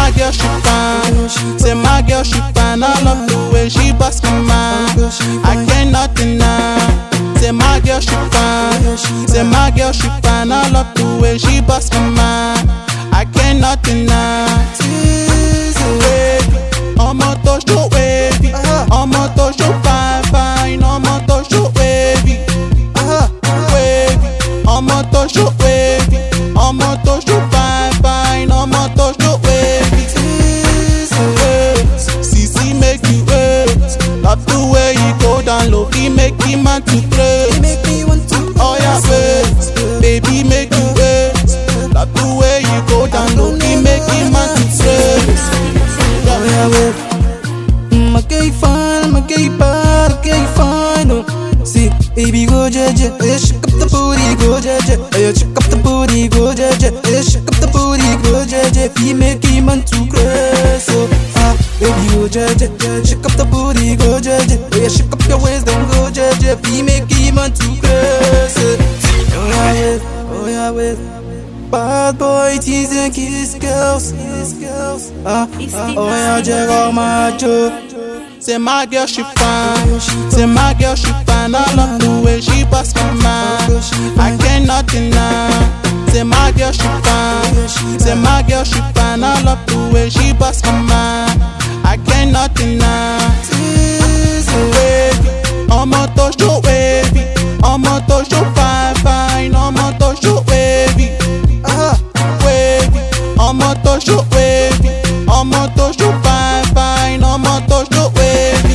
my girl she fine. Say my girl she fine. I love the way she bust my mind. I cannot deny. Say my girl she fine. Say my girl she fine. I love the way she bust my mind. I cannot deny. Ọmọ tó ṣó wavy, ọmọ tó ṣó fine fine, ọmọ tó ṣó wavy, wavy, ọmọ tó ṣó wavy, ọmọ tó ṣó fine fine, ọmọ tó ṣó wavy. Sisi make you wait, love the way you go down low, he make the man to pray. Oh yeah wait, baby make you wait, love the way you go down low, he make the man to pray. Oh yeah, wait. Okay, fine, okay, bad, okay, fine. Oh. See, baby, go jeje, yeah, shake up the booty, go jeje, yeah, shake up the booty, go jeje, yeah, shake up the booty, go jeje. Fi make him man too crazy, so baby, go jeje, yeah, shake up the booty, go jeje, yeah, shake up your waist, then go jeje. Fi make him man too crazy. Oh yeah, wait, oh yeah, wait. Bad boy tease and kiss girls. Oh yeah, check out my joke. Say my girl she fine. Say my girl she fine. I love the way she bust my mind. I cannot deny. Say my girl she fine. Say my girl she fine. I love the way she bust my mind. I cannot deny. Wavy, ọmọ tó ṣó wavy, ọmọ tó ṣó fine fine, ọmọ tó ṣó wavy. Wavy, ọmọ tó ṣó wavy, ọmọ tó ṣó fine fine, ọmọ tó ṣó wavy.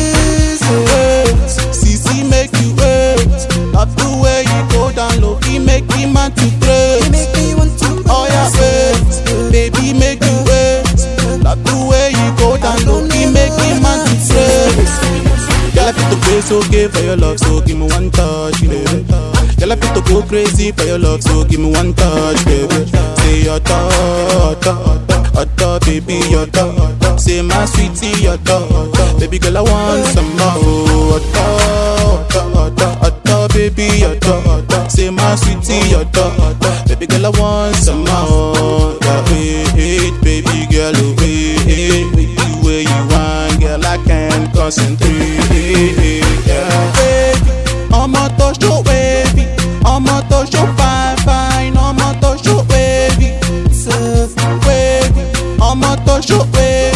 Sisi make you wait, love the way you go down low, he make the man to pray. Oh yeah wait, baby make you wait, love the way you go down low, he make the man to pray. Girl I fit to play so gay for your love, so give me one touch, baby. Girl I fit to go crazy for your love, so give me one touch, baby. Say your touch, baby, your touch. Say my sweetie, your touch. Baby girl I want some more. Baby, your touch. Say my sweetie, your touch. Baby girl I want some more. Yeah, wait, baby girl, wait. With you where you want, girl I can't concentrate. Yeah, baby, ọmọ tó ṣó wavy, ọmọ tó ṣó fine fine, ọmọ tó ṣó wavy, wavy, ọmọ tó ṣó wavy.